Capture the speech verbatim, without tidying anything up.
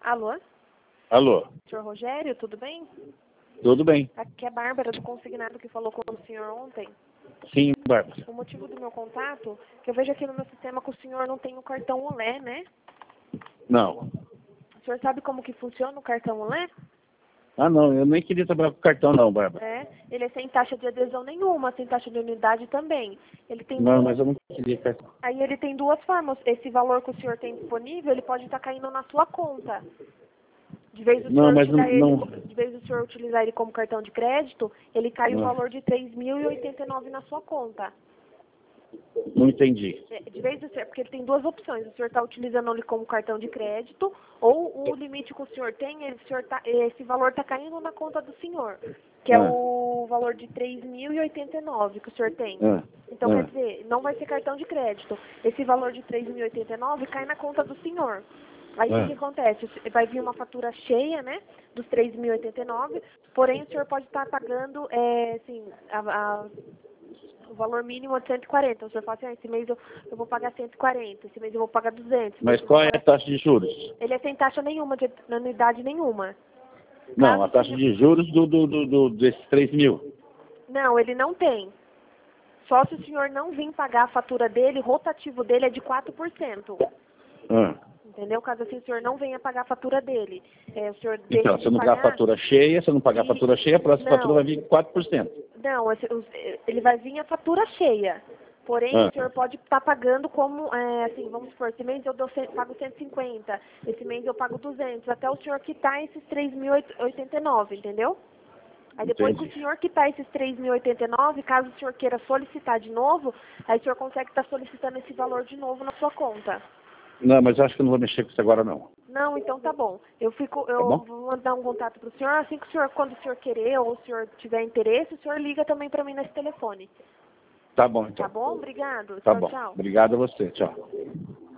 Alô? Alô? Senhor Rogério, tudo bem? Tudo bem? Aqui é a Bárbara do consignado que falou com o senhor ontem. Sim, Bárbara. O motivo do meu contato, que eu vejo aqui no meu sistema que o senhor não tem o cartão Olé, né? Não. O senhor sabe como que funciona o cartão Olé? Ah, não, eu nem queria trabalhar com cartão não, Bárbara. É, ele é sem taxa de adesão nenhuma, sem taxa de unidade também. Ele tem Não, duas... mas eu não queria cartão. Aí ele tem duas formas. Esse valor que o senhor tem disponível, ele pode estar caindo na sua conta. De vez do Não, senhor mas não... utilizar ele, não... de vez do senhor utilizar ele como cartão de crédito, ele cai o Não, valor de três mil e oitenta e nove na sua conta. não entendi. De vez do senhor, porque ele tem duas opções. O senhor está utilizando ele como cartão de crédito, ou o limite que o senhor tem, ele, o senhor tá, esse valor está caindo na conta do senhor, que é Ah. o valor de três mil e oitenta e nove que o senhor tem. Ah. Então, Ah. quer dizer, não vai ser cartão de crédito. Esse valor de três mil e oitenta e nove cai na conta do senhor. Aí, o Ah. que, que acontece? Vai vir uma fatura cheia, né, dos três mil e oitenta e nove, porém, o senhor pode estar pagando, é, assim, a, a, o valor mínimo é de cento e quarenta. O senhor fala assim, ah, esse mês eu, eu vou pagar cento e quarenta, esse mês eu vou pagar duzentos. Mas qual é a taxa de juros? Ele é sem taxa nenhuma, de anuidade nenhuma. Não, Caso a taxa senhor... de juros do, do, do, do, desses três mil. Não, ele não tem. Só se o senhor não vir pagar a fatura dele, o rotativo dele é de quatro por cento. Ah. Entendeu? Caso assim o senhor não venha pagar a fatura dele. É, o senhor Então, deixa se de eu não pagar pagar... a fatura cheia, se eu não pagar a E... fatura cheia, a próxima Não. fatura vai vir com quatro por cento. Não, esse- os- ele vai vir a fatura cheia. Porém, Ah. o senhor pode estar pagando como, é, assim, vamos supor, esse mês eu dou, cem- pago cento e cinquenta, esse mês eu pago duzentos, até o senhor quitar esses três mil e oitenta e nove, entendeu? Aí depois Entendi. que o senhor quitar esses três mil e oitenta e nove, caso o senhor queira solicitar de novo, aí o senhor consegue estar solicitando esse valor de novo na sua conta. Não, mas eu acho que eu não vou mexer com isso agora não. Não, então tá bom. Eu fico, Tá eu bom? vou mandar um contato pro senhor, assim que o senhor, quando o senhor querer ou o senhor tiver interesse, o senhor liga também para mim nesse telefone. Tá bom, então. Tá bom? Obrigado. Tá Tchau, bom. tchau. Obrigado a você. Tchau.